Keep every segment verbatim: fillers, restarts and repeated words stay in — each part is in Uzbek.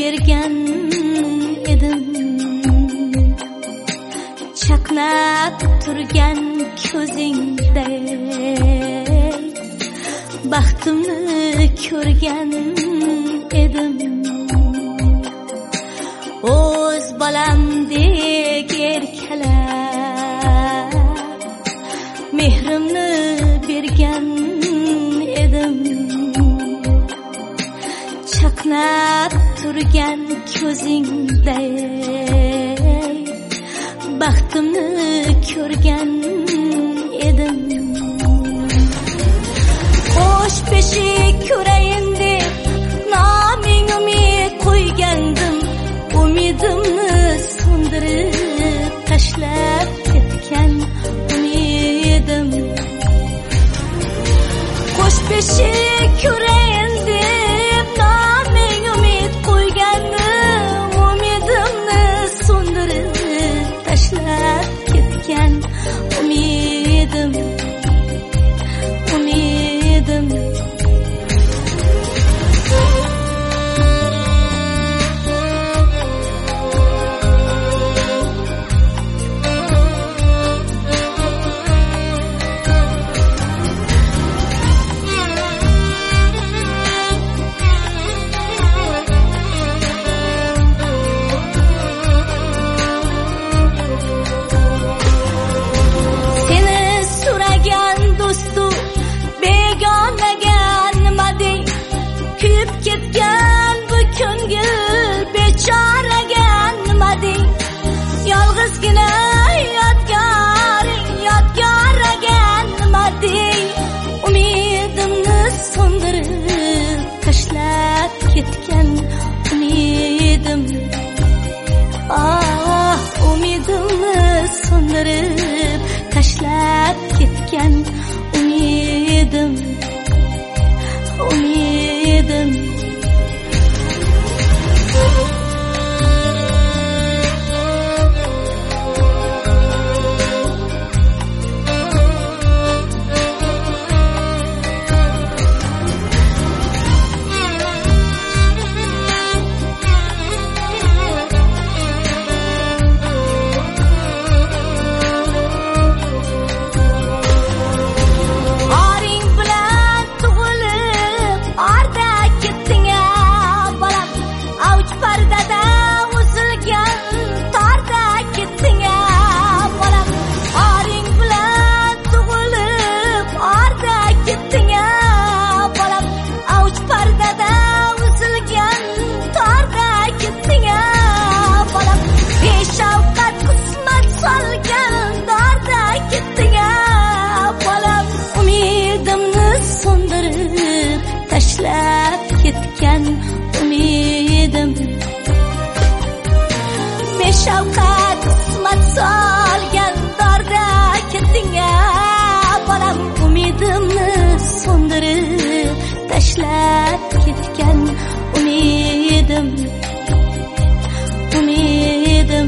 bergan edim, chaqnab turgan ko'zingday baxtimni ko'rgan edim. O'z bolamdek erkalab mehrimni bergan edim, chaqnab turgan ko'zingday baxtimni ko'rgan edim. Xo'sh beshik ko'rayin deb noming umid qo'ygandim, umidimni so'ndirib tashlab ketgan umidim. Xo'sh beshik ko'rayin deb noming umid qo'ygandim, umidimni so'ndirib tashlab ketgan umidim, umidim. Ketgan bu ko'ngil bechoraga nima deng, yolg'izgina yodgoring yodgoraga nima deng. Umidimni so'ndirib tashlab ketgan umidim, ah umidimni so'ndirib tashlab ketgan umidim, umidim. Tashlab ketgan umidim, beshafqat qismat solgan dorda ketding-a bolam. Umidimni so'ndirib tashlab ketgan umidim, umidim.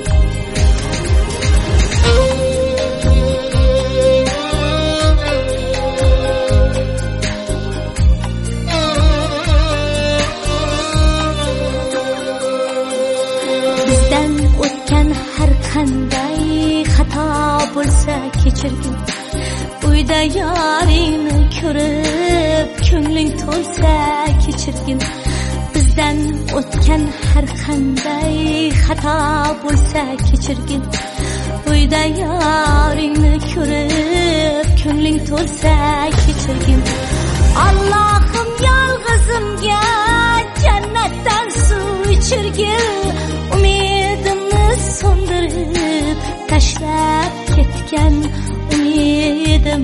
Qanday xato bo'lsa kechirgin, uyda yoringni ko'rib ko'ngling to'lsa kechirgin. Bizdan o'tgan har qanday xato bo'lsa kechirgin, uyda yoringni ko'rib ko'ngling to'lsa kechirgin. Allohim yolg'izimga jannatdan suv ichirgin, umidimni so'ndirib tashlab ketgan umidim.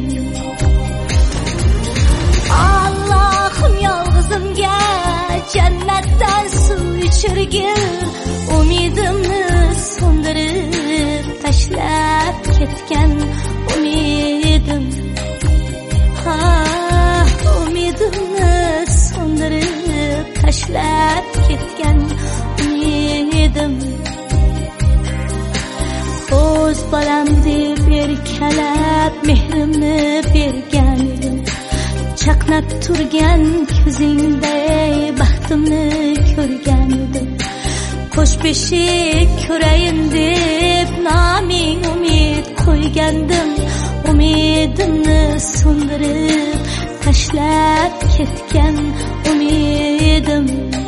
Allohim yolg'izimga jannatdan suv ichirgin, umidimni so'ndirib tashlab ketgan umidim, ha umidimni so'ndirib tashlab ketgan umidim. O'z bolam deb erkalab mehrimni bergan edim, chaqnab turgan ko'zingday baxtimni ko'rgan edim. Hoş beşik ko'rayin deb nami umid qo'ygandim. Umidimni so'ndirib tashlab ketgan umidim.